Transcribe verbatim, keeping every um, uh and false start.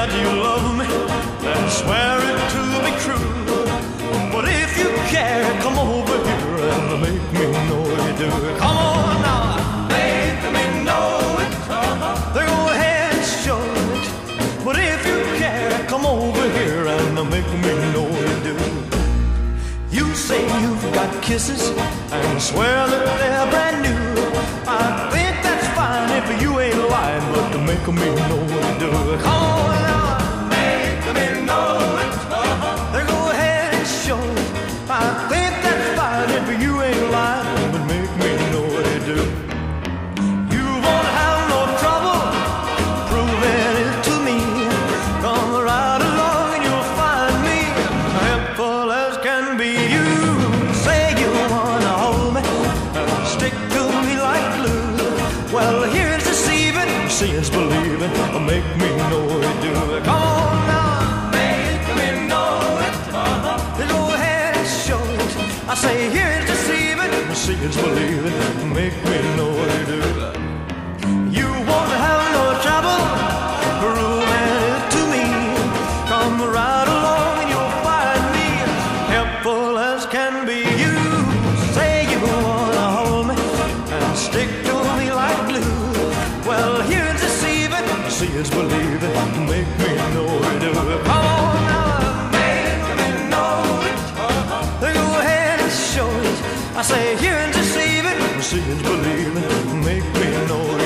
that you love me and swear it to be true. But if you care, come over here and make me know you do. Come on now, make me know it. Then go ahead and show it. But if you care, come over here and make me know you do. You say you've got kisses and swear that they're brand new. I think that's fine if you ain't lying, but to make me know what you do. Come on now, make me know it. Then go ahead and show it. I think that's fine if you ain't lying, but make me know what you do. You won't have no trouble proving it to me. Come right along and you'll find me helpful as can be. You say you wanna hold me and stick to me like glue. Well, here's deceiving, seeing's believing. Make me know you do. Come on now, make me know it. Then go ahead and show it. I say here's deceiving, seeing's believing. Make me know you do. You won't have no trouble proving it to me. Come right along and you'll find me helpful as can be. You say you wanna hold me and stick to me like glue. Well, here's deceiving, see it's believing. Make me know you do. Come on now, make me know it. Then go ahead and show it. I say here's deceiving, see it's believing. Make me know it.